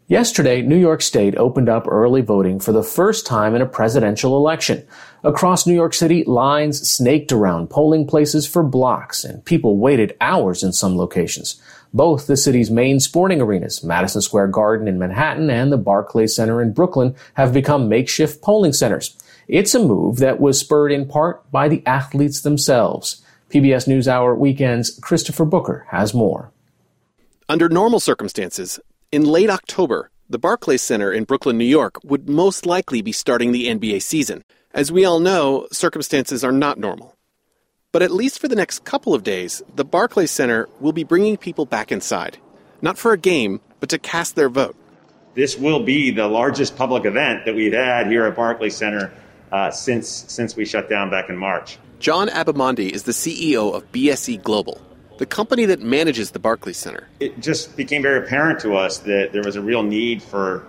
Yesterday, New York State opened up early voting for the first time in a presidential election. Across New York City, lines snaked around polling places for blocks, and people waited hours in some locations. Both the city's main sporting arenas, Madison Square Garden in Manhattan and the Barclays Center in Brooklyn, have become makeshift polling centers. It's a move that was spurred in part by the athletes themselves. PBS NewsHour Weekend's Christopher Booker has more. Under normal circumstances, in late October, the Barclays Center in Brooklyn, New York, would most likely be starting the NBA season. As we all know, circumstances are not normal. But at least for the next couple of days, the Barclays Center will be bringing people back inside. Not for a game, but to cast their vote. This will be the largest public event that we've had here at Barclays Center since we shut down back in March. John Abamonde is the CEO of BSE Global, the company that manages the Barclays Center. It just became very apparent to us that there was a real need for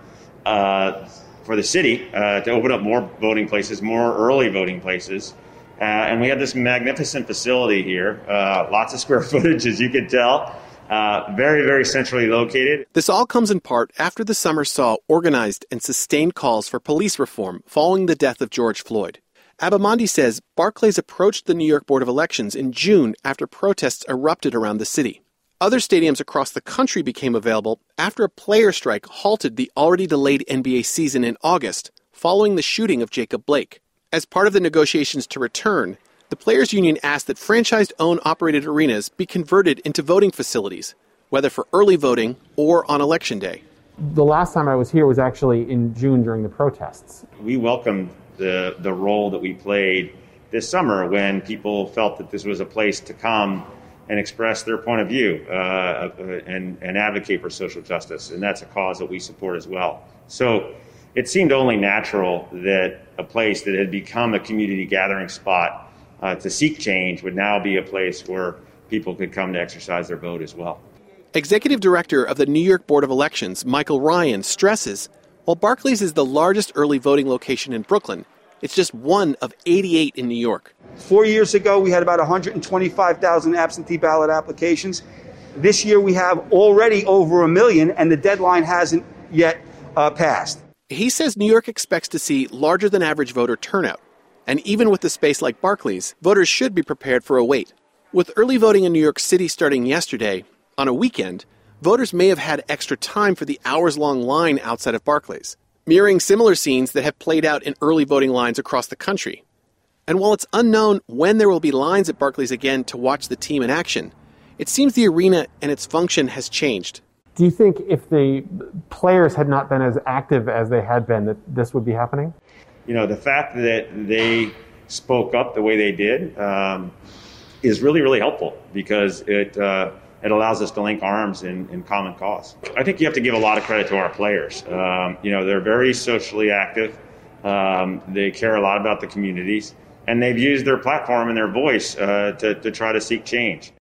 the city to open up more voting places, more early voting places. And we have this magnificent facility here, lots of square footage, as you can tell, very, very centrally located. This all comes in part after the summer saw organized and sustained calls for police reform following the death of George Floyd. Abamonde says Barclays approached the New York Board of Elections in June after protests erupted around the city. Other stadiums across the country became available after a player strike halted the already delayed NBA season in August, following the shooting of Jacob Blake. As part of the negotiations to return, the Players Union asked that franchised-owned operated arenas be converted into voting facilities, whether for early voting or on Election Day. The last time I was here was actually in June during the protests. We welcomed the role that we played this summer when people felt that this was a place to come and express their point of view and advocate for social justice. And that's a cause that we support as well. So it seemed only natural that a place that had become a community gathering spot to seek change would now be a place where people could come to exercise their vote as well. Executive Director of the New York Board of Elections, Michael Ryan, stresses while Barclays is the largest early voting location in Brooklyn, it's just one of 88 in New York. 4 years ago, we had about 125,000 absentee ballot applications. This year, we have already over 1 million, and the deadline hasn't yet passed. He says New York expects to see larger than average voter turnout. And even with a space like Barclays, voters should be prepared for a wait. With early voting in New York City starting yesterday, on a weekend, voters may have had extra time for the hours-long line outside of Barclays, mirroring similar scenes that have played out in early voting lines across the country. And while it's unknown when there will be lines at Barclays again to watch the team in action, it seems the arena and its function has changed. Do you think if the players had not been as active as they had been, that this would be happening? You know, the fact that they spoke up the way they did is really, really helpful because it allows us to link arms in common cause. I think you have to give a lot of credit to our players. They're very socially active. They care a lot about the communities, and they've used their platform and their voice to try to seek change.